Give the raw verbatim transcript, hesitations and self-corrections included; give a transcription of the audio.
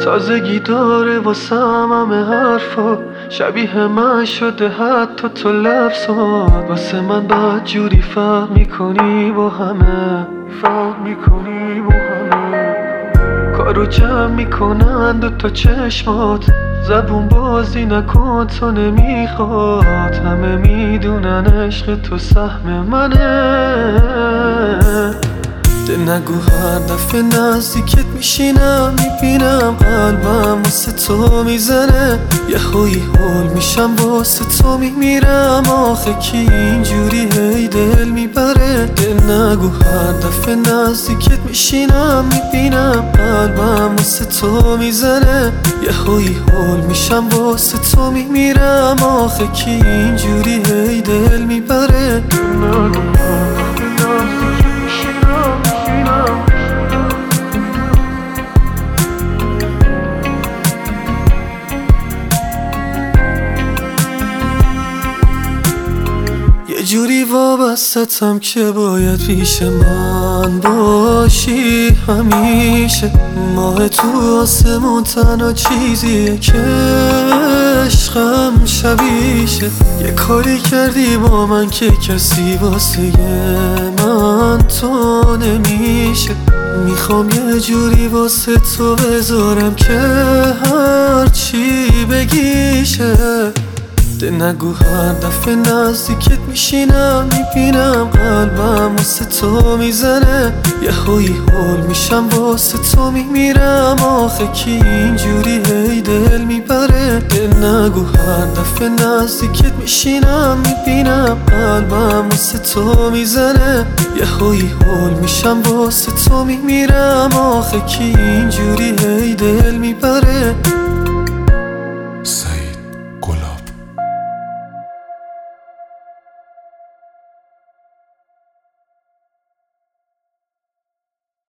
تازگی داره واسم همه حرفا، شبیه من شده حتی تو لفظات. واسه من بعد جوری فرق میکنی با همه، فرق میکنی با همه. کارو جمع میکنن دو تا چشمات، زبون بازی نکن تو نمیخواد. همه میدونن عشق تو سهم منه. ده نگو هر دفعه نزدیکت میشینم میبینم قلبم واسه تو میزنه. یه خویی هول میشم واسه تو میمیرم. آخه کی اینجوری هی دل میبره؟ ده نگو هر دفعه نزدیکت میشینم میبینم قلبم واسه تو میزنه. یه خویی هول میشم واسه تو میمیرم. آخه کی اینجوری هی دل میبره؟ ده نگو هر دفعه نزدیکت میشینم میبینم. یه جوری وابستم که باید پیش من باشی همیشه. ماه تو آسمون تنها چیزیه که عشقم شبیشه. یه کاری کردی با من که کسی واسه من تو نمیشه. میخوام یه جوری واسه تو بذارم که هر چی بگیشه. ده نگو هر دفعه نزدیکت میشینم میبینم قلبم واسه تو میزنه. یه خویی هول میشم واسه تو میمیرم. آخه کی اینجوری هی دل میبره؟ ده نگو هر دفعه نزدیکت میشینم میبینم قلبم واسه تو میزنه. یه خویی هول میشم واسه تو میمیرم. آخه کی اینجوری هی دل میبره؟